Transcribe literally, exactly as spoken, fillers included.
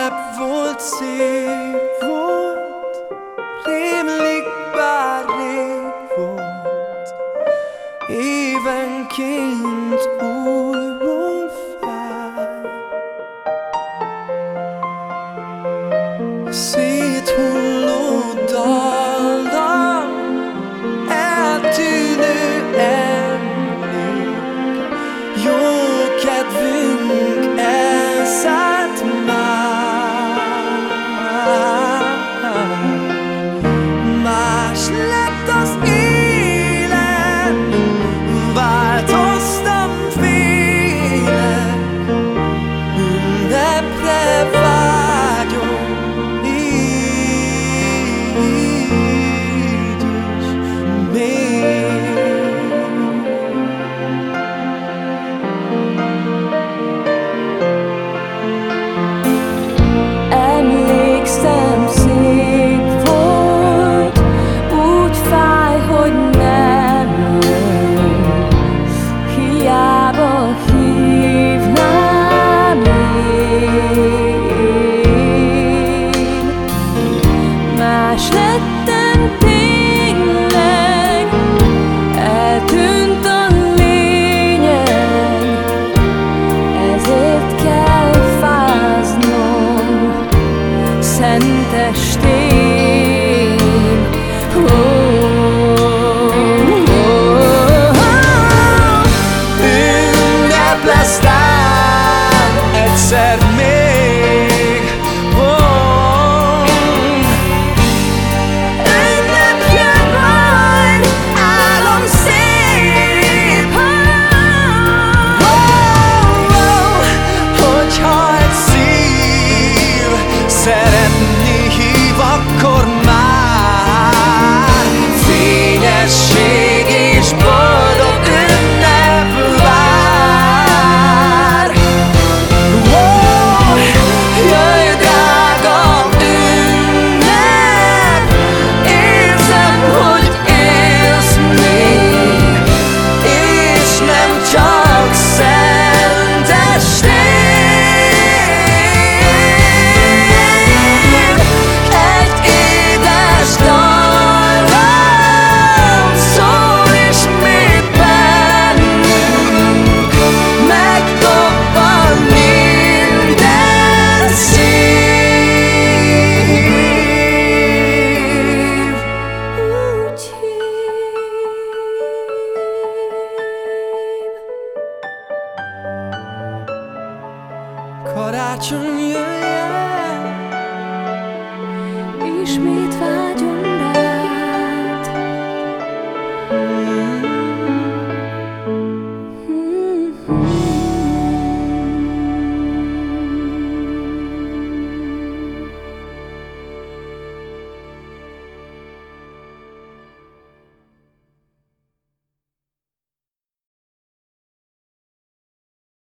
ünnep volt, szép volt, rémlik, bár rég volt, évenként újból fáj. Széthulló dallam, eltűnő emlék, jó kedvünk elszállt már. Más lett az élet, változtam, félek, ünnepre vágyom, így is még. Emlékszem, szép volt, úgy fáj, hogy nem jössz, hiába hívnám én. Más lettem tényleg, eltűnt a lényeg, ezért kell fáznom szentestén. Oh, oh, oh, oh. Ünnep lesz tán egyszer még, oh. Ünnep jön majd, álom szép, oh, Oh, oh, hogyha egy szív szeretni hív, akkor már fényesség és boldog ünnep vár. Oh, jöjj, drága ünnep, érzem, hogy élsz még, és nem csak szentestén. Egy édes dallam szól ismét bennünk, megdobban minden szív. úgy hív. Karácsony jöjjön, Ismét vágyom